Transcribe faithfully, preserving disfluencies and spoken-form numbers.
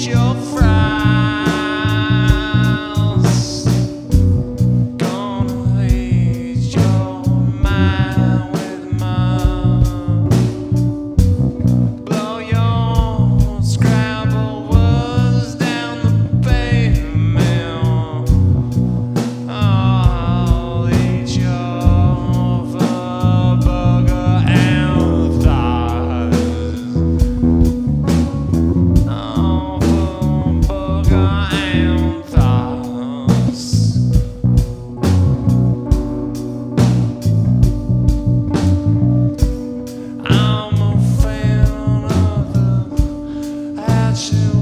your frows. Gonna ease your mind with mine. Blow your Scrabble words down the pavement. I'll eat your burger and thighs. Oh, burger and thighs. I'm a fan of the action.